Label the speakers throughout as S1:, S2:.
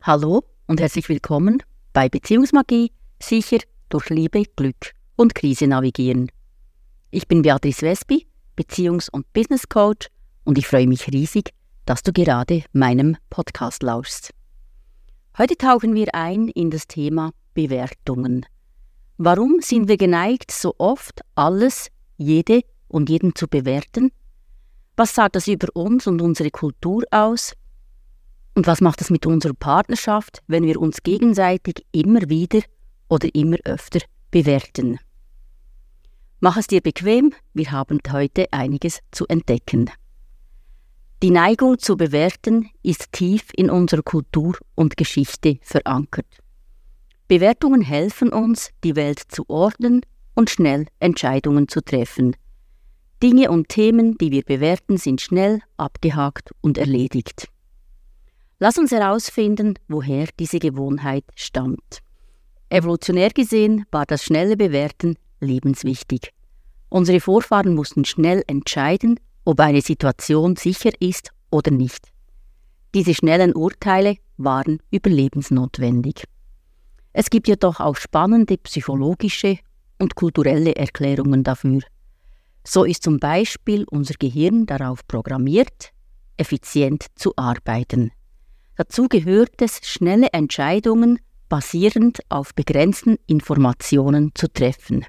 S1: Hallo und herzlich willkommen bei Beziehungsmagie, sicher durch Liebe, Glück und Krise navigieren. Ich bin Beatrice Wesby, Beziehungs- und Business Coach und ich freue mich riesig, dass du gerade meinem Podcast lauschst. Heute tauchen wir ein in das Thema Bewertungen. Warum sind wir geneigt, so oft alles, jede und jeden zu bewerten? Was sagt das über uns und unsere Kultur aus? Und was macht es mit unserer Partnerschaft, wenn wir uns gegenseitig immer wieder oder immer öfter bewerten? Mach es dir bequem, wir haben heute einiges zu entdecken. Die Neigung zu bewerten ist tief in unserer Kultur und Geschichte verankert. Bewertungen helfen uns, die Welt zu ordnen und schnell Entscheidungen zu treffen. Dinge und Themen, die wir bewerten, sind schnell abgehakt und erledigt. Lass uns herausfinden, woher diese Gewohnheit stammt. Evolutionär gesehen war das schnelle Bewerten lebenswichtig. Unsere Vorfahren mussten schnell entscheiden, ob eine Situation sicher ist oder nicht. Diese schnellen Urteile waren überlebensnotwendig. Es gibt jedoch auch spannende psychologische und kulturelle Erklärungen dafür. So ist zum Beispiel unser Gehirn darauf programmiert, effizient zu arbeiten. Dazu gehört es, schnelle Entscheidungen basierend auf begrenzten Informationen zu treffen.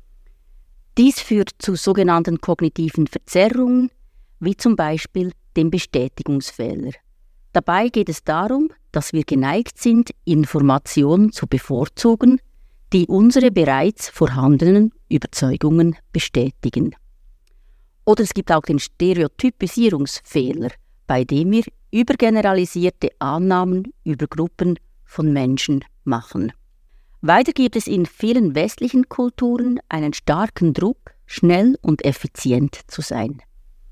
S1: Dies führt zu sogenannten kognitiven Verzerrungen, wie zum Beispiel dem Bestätigungsfehler. Dabei geht es darum, dass wir geneigt sind, Informationen zu bevorzugen, die unsere bereits vorhandenen Überzeugungen bestätigen. Oder es gibt auch den Stereotypisierungsfehler, bei dem wir übergeneralisierte Annahmen über Gruppen von Menschen machen. Weiter gibt es in vielen westlichen Kulturen einen starken Druck, schnell und effizient zu sein.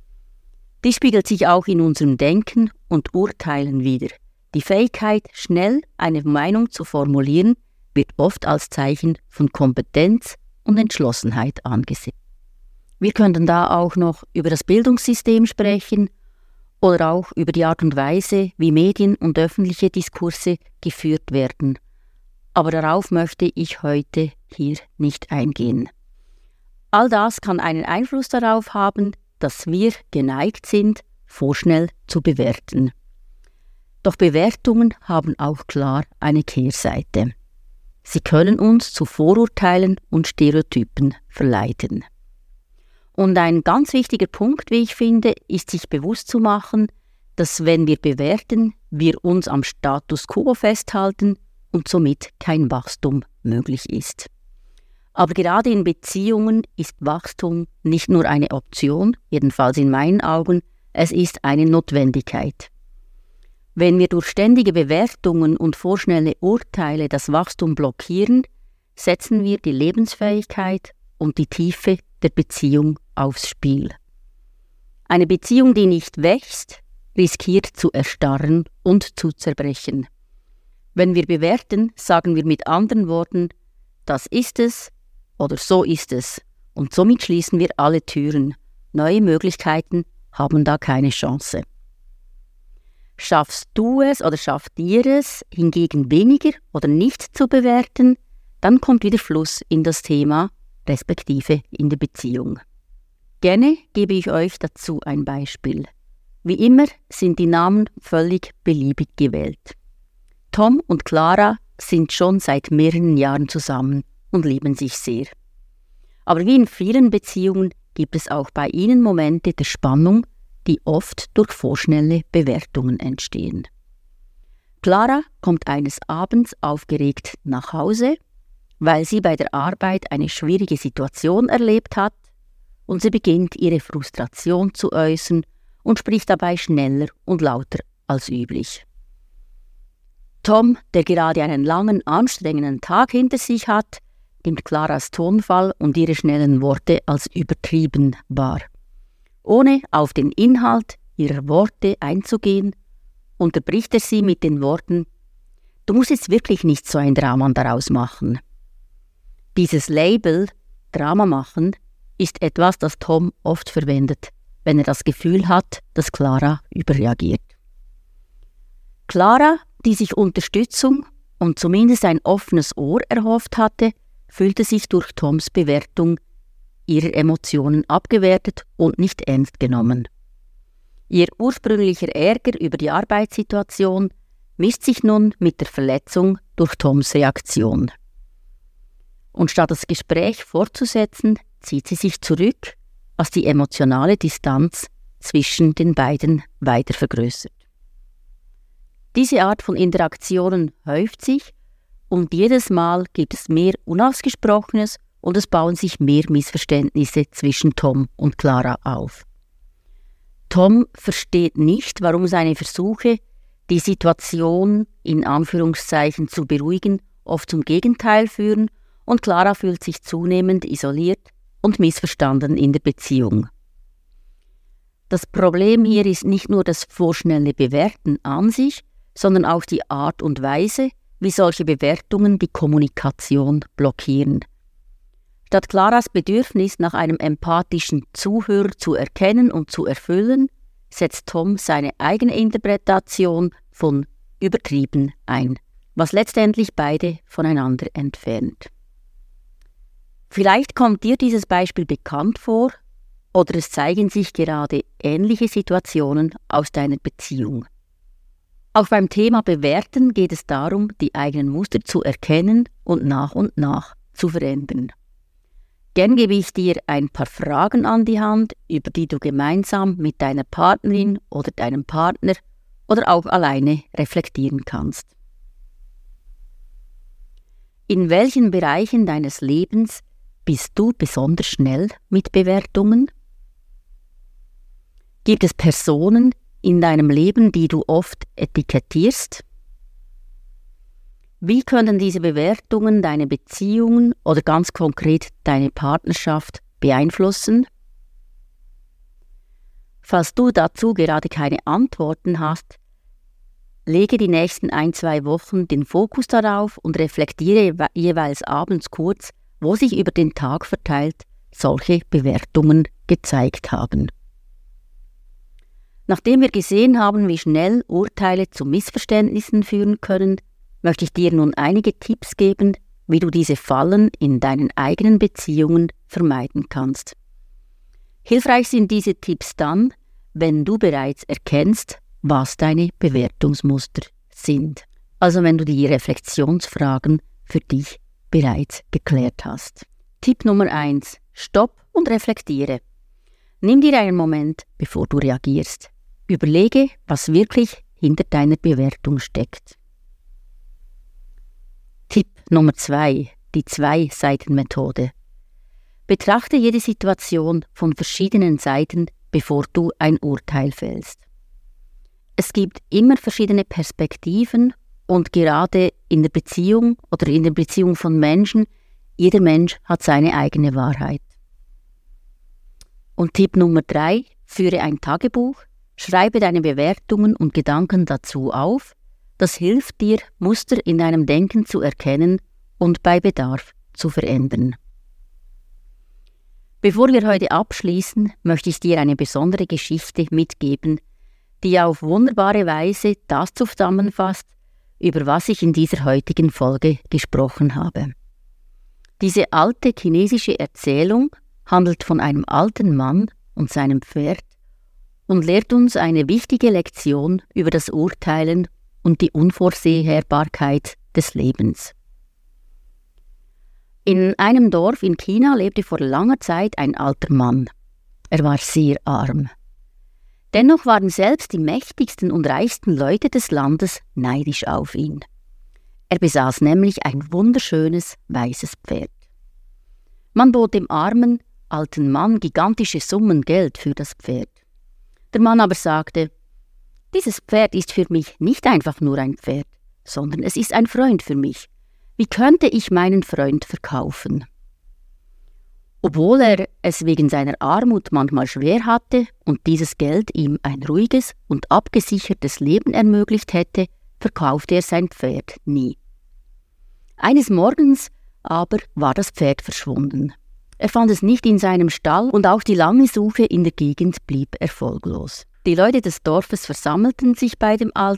S1: Dies spiegelt sich auch in unserem Denken und Urteilen wider. Die Fähigkeit, schnell eine Meinung zu formulieren, wird oft als Zeichen von Kompetenz und Entschlossenheit angesehen. Wir könnten da auch noch über das Bildungssystem sprechen oder auch über die Art und Weise, wie Medien und öffentliche Diskurse geführt werden. Aber darauf möchte ich heute hier nicht eingehen. All das kann einen Einfluss darauf haben, dass wir geneigt sind, vorschnell zu bewerten. Doch Bewertungen haben auch klar eine Kehrseite. Sie können uns zu Vorurteilen und Stereotypen verleiten. Und ein ganz wichtiger Punkt, wie ich finde, ist sich bewusst zu machen, dass wenn wir bewerten, wir uns am Status quo festhalten und somit kein Wachstum möglich ist. Aber gerade in Beziehungen ist Wachstum nicht nur eine Option, jedenfalls in meinen Augen, es ist eine Notwendigkeit. Wenn wir durch ständige Bewertungen und vorschnelle Urteile das Wachstum blockieren, setzen wir die Lebensfähigkeit und die Tiefe der Beziehung aufs Spiel. Eine Beziehung, die nicht wächst, riskiert zu erstarren und zu zerbrechen. Wenn wir bewerten, sagen wir mit anderen Worten, das ist es oder so ist es, und somit schließen wir alle Türen. Neue Möglichkeiten haben da keine Chance. Schaffst du es oder schafft ihr es, hingegen weniger oder nicht zu bewerten, dann kommt wieder Fluss in das Thema, respektive in der Beziehung. Gerne gebe ich euch dazu ein Beispiel. Wie immer sind die Namen völlig beliebig gewählt. Tom und Clara sind schon seit mehreren Jahren zusammen und lieben sich sehr. Aber wie in vielen Beziehungen gibt es auch bei ihnen Momente der Spannung, die oft durch vorschnelle Bewertungen entstehen. Clara kommt eines Abends aufgeregt nach Hause, weil sie bei der Arbeit eine schwierige Situation erlebt hat, und sie beginnt ihre Frustration zu äußern und spricht dabei schneller und lauter als üblich. Tom, der gerade einen langen, anstrengenden Tag hinter sich hat, nimmt Claras Tonfall und ihre schnellen Worte als übertrieben wahr. Ohne auf den Inhalt ihrer Worte einzugehen, unterbricht er sie mit den Worten: „Du musst jetzt wirklich nicht so ein Drama daraus machen." Dieses Label Drama machen ist etwas, das Tom oft verwendet, wenn er das Gefühl hat, dass Clara überreagiert. Clara die sich Unterstützung und zumindest ein offenes Ohr erhofft hatte, fühlte sich durch Toms Bewertung ihrer Emotionen abgewertet und nicht ernst genommen. Ihr ursprünglicher Ärger über die Arbeitssituation mischt sich nun mit der Verletzung durch Toms Reaktion. Und statt das Gespräch fortzusetzen, zieht sie sich zurück, was die emotionale Distanz zwischen den beiden weiter vergrößert. Diese Art von Interaktionen häuft sich und jedes Mal gibt es mehr Unausgesprochenes und es bauen sich mehr Missverständnisse zwischen Tom und Clara auf. Tom versteht nicht, warum seine Versuche, die Situation in Anführungszeichen zu beruhigen, oft zum Gegenteil führen und Clara fühlt sich zunehmend isoliert und missverstanden in der Beziehung. Das Problem hier ist nicht nur das vorschnelle Bewerten an sich, sondern auch die Art und Weise, wie solche Bewertungen die Kommunikation blockieren. Statt Claras Bedürfnis nach einem empathischen Zuhörer zu erkennen und zu erfüllen, setzt Tom seine eigene Interpretation von übertrieben ein, was letztendlich beide voneinander entfernt. Vielleicht kommt dir dieses Beispiel bekannt vor oder es zeigen sich gerade ähnliche Situationen aus deiner Beziehung. Auch beim Thema Bewerten geht es darum, die eigenen Muster zu erkennen und nach zu verändern. Gern gebe ich dir ein paar Fragen an die Hand, über die du gemeinsam mit deiner Partnerin oder deinem Partner oder auch alleine reflektieren kannst. In welchen Bereichen deines Lebens bist du besonders schnell mit Bewertungen? Gibt es Personen in deinem Leben, die du oft etikettierst? Wie können diese Bewertungen deine Beziehungen oder ganz konkret deine Partnerschaft beeinflussen? Falls du dazu gerade keine Antworten hast, lege die nächsten 1-2 Wochen den Fokus darauf und reflektiere jeweils abends kurz, wo sich über den Tag verteilt solche Bewertungen gezeigt haben. Nachdem wir gesehen haben, wie schnell Urteile zu Missverständnissen führen können, möchte ich dir nun einige Tipps geben, wie du diese Fallen in deinen eigenen Beziehungen vermeiden kannst. Hilfreich sind diese Tipps dann, wenn du bereits erkennst, was deine Bewertungsmuster sind. Also wenn du die Reflexionsfragen für dich bereits geklärt hast. Tipp Nummer 1. Stopp und reflektiere. Nimm dir einen Moment, bevor du reagierst. Überlege, was wirklich hinter deiner Bewertung steckt. Tipp Nummer 2. Die 2-Seiten-Methode. Betrachte jede Situation von verschiedenen Seiten, bevor du ein Urteil fällst. Es gibt immer verschiedene Perspektiven und gerade in der Beziehung oder in der Beziehung von Menschen, jeder Mensch hat seine eigene Wahrheit. Und Tipp Nummer 3, führe ein Tagebuch, schreibe deine Bewertungen und Gedanken dazu auf. Das hilft dir, Muster in deinem Denken zu erkennen und bei Bedarf zu verändern. Bevor wir heute abschließen, möchte ich dir eine besondere Geschichte mitgeben, die auf wunderbare Weise das zusammenfasst, über was ich in dieser heutigen Folge gesprochen habe. Diese alte chinesische Erzählung handelt von einem alten Mann und seinem Pferd und lehrt uns eine wichtige Lektion über das Urteilen und die Unvorsehbarkeit des Lebens. In einem Dorf in China lebte vor langer Zeit ein alter Mann. Er war sehr arm. Dennoch waren selbst die mächtigsten und reichsten Leute des Landes neidisch auf ihn. Er besaß nämlich ein wunderschönes weißes Pferd. Man bot dem armen, alten Mann gigantische Summen Geld für das Pferd. Der Mann aber sagte: Dieses Pferd ist für mich nicht einfach nur ein Pferd, sondern es ist ein Freund für mich. Wie könnte ich meinen Freund verkaufen? Obwohl er es wegen seiner Armut manchmal schwer hatte und dieses Geld ihm ein ruhiges und abgesichertes Leben ermöglicht hätte, verkaufte er sein Pferd nie. Eines Morgens aber war das Pferd verschwunden. Er fand es nicht in seinem Stall und auch die lange Suche in der Gegend blieb erfolglos. Die Leute des Dorfes versammelten sich bei dem Alten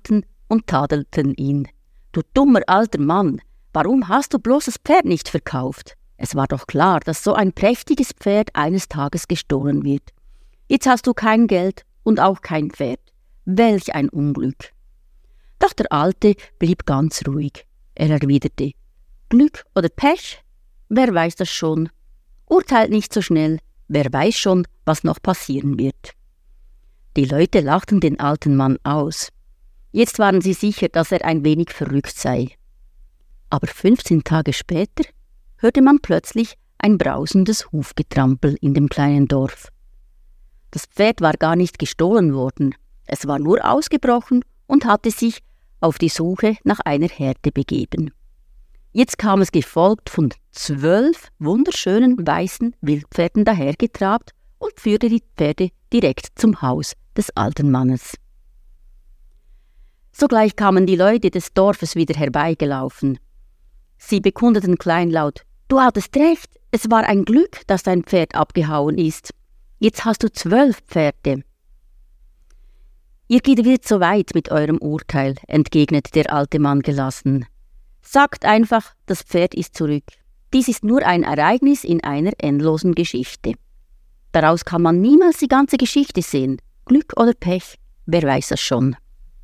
S1: und tadelten ihn. »Du dummer alter Mann, warum hast du bloß das Pferd nicht verkauft? Es war doch klar, dass so ein prächtiges Pferd eines Tages gestohlen wird. Jetzt hast du kein Geld und auch kein Pferd. Welch ein Unglück!« Doch der Alte blieb ganz ruhig. Er erwiderte: »Glück oder Pech? Wer weiß das schon? Urteilt nicht so schnell, wer weiß schon, was noch passieren wird.« Die Leute lachten den alten Mann aus. Jetzt waren sie sicher, dass er ein wenig verrückt sei. Aber 15 Tage später hörte man plötzlich ein brausendes Hufgetrampel in dem kleinen Dorf. Das Pferd war gar nicht gestohlen worden, es war nur ausgebrochen und hatte sich auf die Suche nach einer Herde begeben. Jetzt kam es gefolgt von 12 wunderschönen weißen Wildpferden dahergetrabt und führte die Pferde direkt zum Haus des alten Mannes. Sogleich kamen die Leute des Dorfes wieder herbeigelaufen. Sie bekundeten kleinlaut: »Du hattest recht, es war ein Glück, dass dein Pferd abgehauen ist. Jetzt hast du 12 Pferde.« »Ihr geht wieder zu weit mit eurem Urteil«, entgegnete der alte Mann gelassen. »Sagt einfach, das Pferd ist zurück. Dies ist nur ein Ereignis in einer endlosen Geschichte. Daraus kann man niemals die ganze Geschichte sehen. Glück oder Pech, wer weiß das schon.«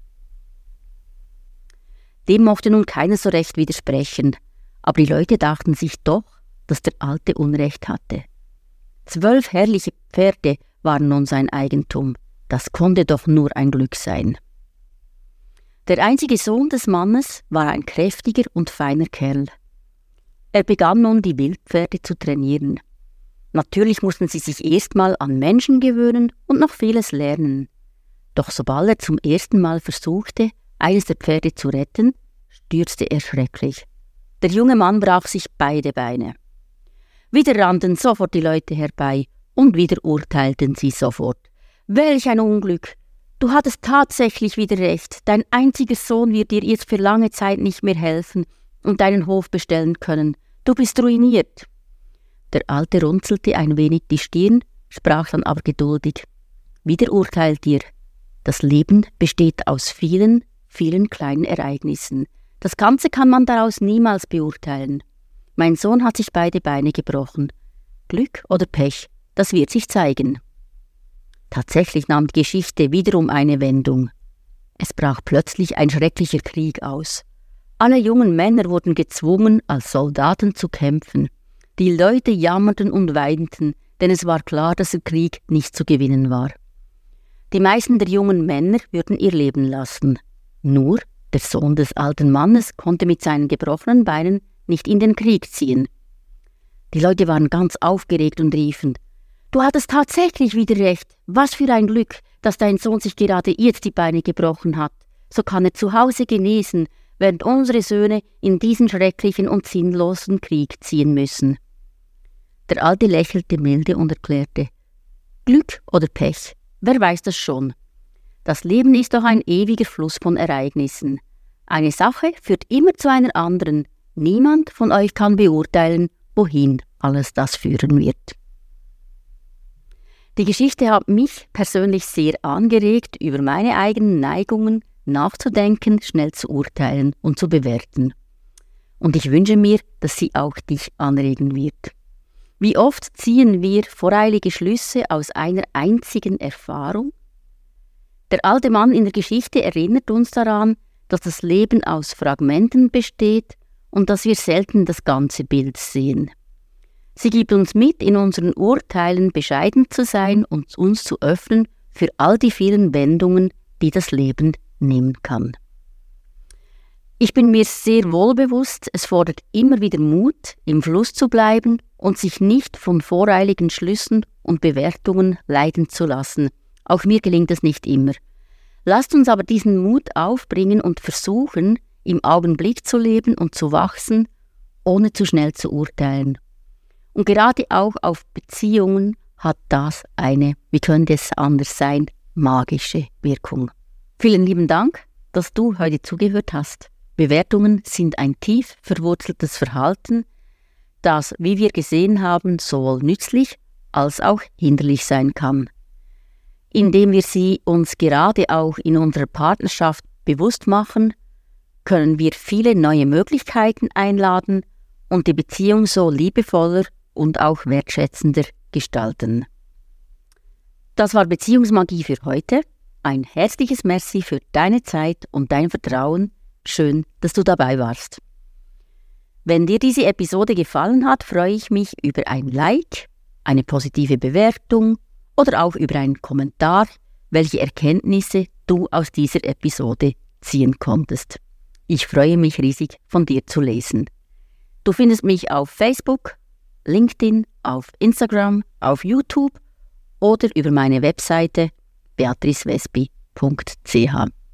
S1: Dem mochte nun keiner so recht widersprechen, aber die Leute dachten sich doch, dass der Alte Unrecht hatte. 12 herrliche Pferde waren nun sein Eigentum. Das konnte doch nur ein Glück sein. Der einzige Sohn des Mannes war ein kräftiger und feiner Kerl. Er begann nun, die Wildpferde zu trainieren. Natürlich mussten sie sich erstmal an Menschen gewöhnen und noch vieles lernen. Doch sobald er zum ersten Mal versuchte, eines der Pferde zu retten, stürzte er schrecklich. Der junge Mann brach sich beide Beine. Wieder rannten sofort die Leute herbei und wieder urteilten sie sofort: »Welch ein Unglück! Du hattest tatsächlich wieder recht. Dein einziger Sohn wird dir jetzt für lange Zeit nicht mehr helfen und deinen Hof bestellen können. Du bist ruiniert.« Der Alte runzelte ein wenig die Stirn, sprach dann aber geduldig: »Wieder urteilt ihr. Das Leben besteht aus vielen, vielen kleinen Ereignissen. Das Ganze kann man daraus niemals beurteilen. Mein Sohn hat sich beide Beine gebrochen. Glück oder Pech, das wird sich zeigen.« Tatsächlich nahm die Geschichte wiederum eine Wendung. Es brach plötzlich ein schrecklicher Krieg aus. Alle jungen Männer wurden gezwungen, als Soldaten zu kämpfen. Die Leute jammerten und weinten, denn es war klar, dass der Krieg nicht zu gewinnen war. Die meisten der jungen Männer würden ihr Leben lassen. Nur der Sohn des alten Mannes konnte mit seinen gebrochenen Beinen nicht in den Krieg ziehen. Die Leute waren ganz aufgeregt und riefen: »Du hattest tatsächlich wieder recht. Was für ein Glück, dass dein Sohn sich gerade jetzt die Beine gebrochen hat. So kann er zu Hause genesen, während unsere Söhne in diesen schrecklichen und sinnlosen Krieg ziehen müssen.« Der Alte lächelte milde und erklärte: »Glück oder Pech, wer weiß das schon? Das Leben ist doch ein ewiger Fluss von Ereignissen. Eine Sache führt immer zu einer anderen. Niemand von euch kann beurteilen, wohin alles das führen wird.« Die Geschichte hat mich persönlich sehr angeregt, über meine eigenen Neigungen nachzudenken, schnell zu urteilen und zu bewerten. Und ich wünsche mir, dass sie auch dich anregen wird. Wie oft ziehen wir voreilige Schlüsse aus einer einzigen Erfahrung? Der alte Mann in der Geschichte erinnert uns daran, dass das Leben aus Fragmenten besteht und dass wir selten das ganze Bild sehen. Sie gibt uns mit, in unseren Urteilen bescheiden zu sein und uns zu öffnen für all die vielen Wendungen, die das Leben nehmen kann. Ich bin mir sehr wohl bewusst, es fordert immer wieder Mut, im Fluss zu bleiben und sich nicht von voreiligen Schlüssen und Bewertungen leiten zu lassen. Auch mir gelingt es nicht immer. Lasst uns aber diesen Mut aufbringen und versuchen, im Augenblick zu leben und zu wachsen, ohne zu schnell zu urteilen. Und gerade auch auf Beziehungen hat das eine, wie könnte es anders sein, magische Wirkung. Vielen lieben Dank, dass du heute zugehört hast. Bewertungen sind ein tief verwurzeltes Verhalten, das, wie wir gesehen haben, sowohl nützlich als auch hinderlich sein kann. Indem wir sie uns gerade auch in unserer Partnerschaft bewusst machen, können wir viele neue Möglichkeiten einladen und die Beziehung so liebevoller und auch wertschätzender gestalten. Das war Beziehungsmagie für heute. Ein herzliches Merci für deine Zeit und dein Vertrauen. Schön, dass du dabei warst. Wenn dir diese Episode gefallen hat, freue ich mich über ein Like, eine positive Bewertung oder auch über einen Kommentar, welche Erkenntnisse du aus dieser Episode ziehen konntest. Ich freue mich riesig, von dir zu lesen. Du findest mich auf Facebook, LinkedIn, auf Instagram, auf YouTube oder über meine Webseite beatricewesby.ch.